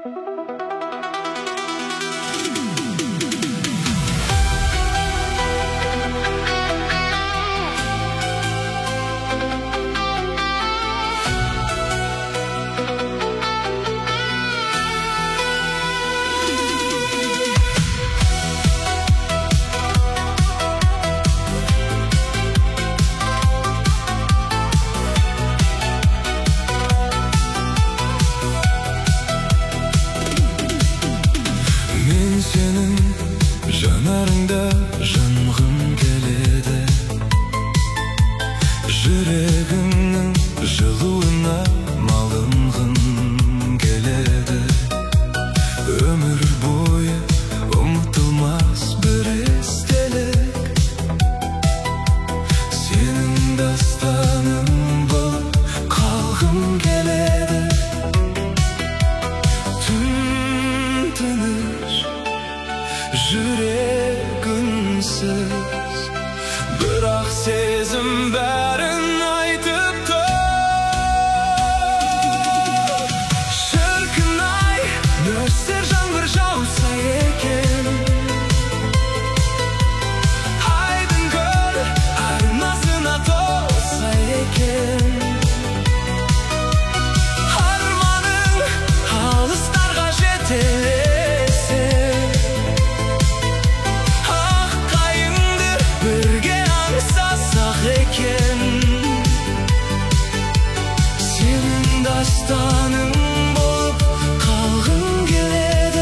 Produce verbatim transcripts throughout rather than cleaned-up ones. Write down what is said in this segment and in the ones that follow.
жанарыңда жанғым келеді, жүрегіңнің жылуына малынғым келеді. Өмір бойы ұмытылмас бір естелік, сенің дастаның болып қалғым келеді. Түн тыныш, жүрек үнсіз, бірақ сезім бәрін айтып тұр. Шіркін-ай, нөсер жаңбыр жауса екен, айдын көл арнасына толса екен, арманың алыстарға жетелесе, ақ қайыңды бірге аңсасақ екен. Сенің дастаның болып қалғым келеді.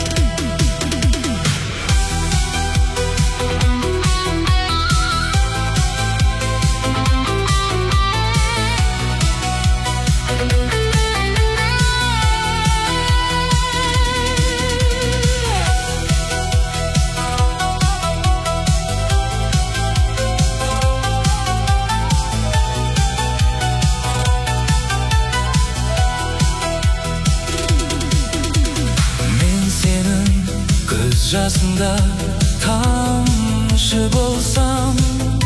Мен сенің көз жасында тамшы болсам,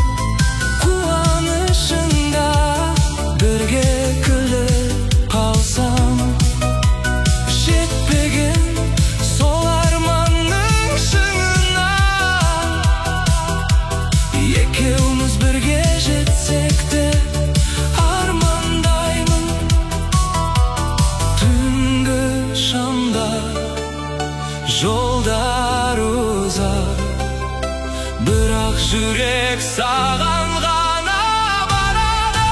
қуанышыңда бірге күліп қалсам, жетпеген сол арманның шыңына, екеуміз бірге жетсек те армандаймын. Түнгі шамда жолдар ұзақ, бірақ жүрек саған ғана барады.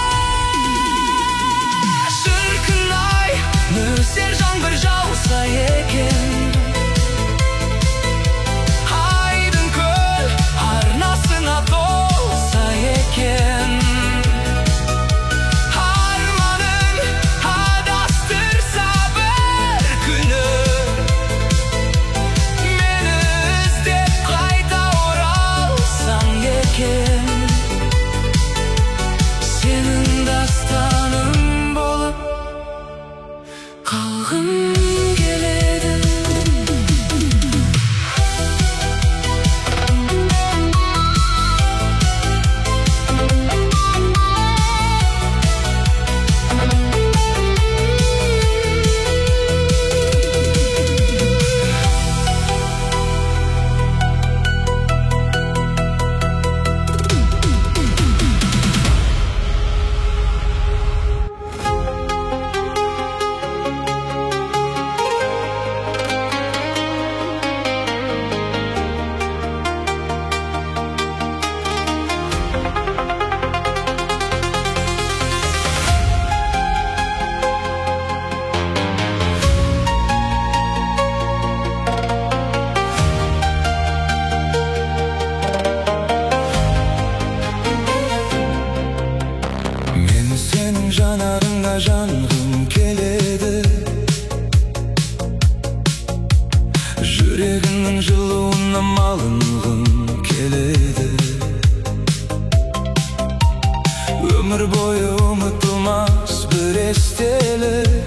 Шіркін-ай, нөсер жаңбыр жауса екен, айдын көл арнасына толса екен, арманың адастырса бір күні, мені іздеп қайта оралсаң екен. Сенің дастаның болып қалғым келеді. Мен сенің жанарыңа жанғым келеді, жүрегіңнің жылуына малынғым келеді. Өмір бойы ұмытылмас бір естелік,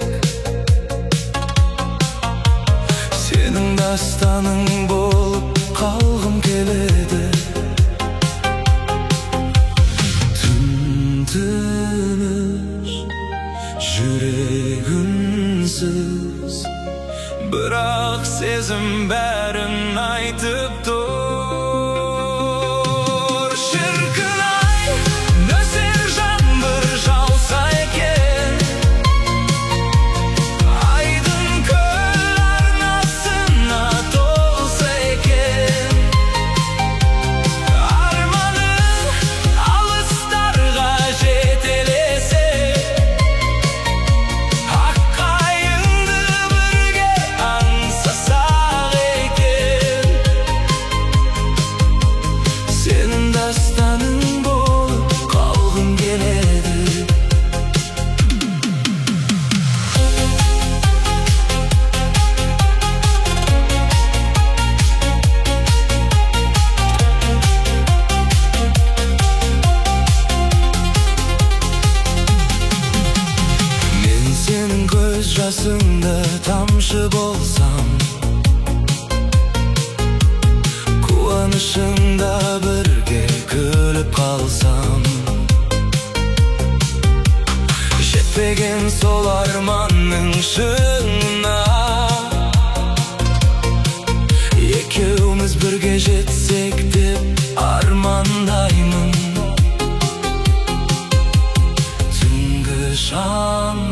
сенің дастаның болып қалғым келеді. Түн тыныш, жүрек үнсіз, Biroq sezim bärin aytıp dur. Şirkin ay, nöser janbir jausa eken, aydın köl arnasına tolsa eken, armanın alıstarga jetelese, hakkayındı birge ansasak eken. Senin dastanın bolup kalgım geledi. Men senin göz jasında tamşı bolsam, kuvanışında birge gülüp kalsam, jetpegen sol armanın şığına, ekövümüz birge jetsek dep armandayman. Түнгі шам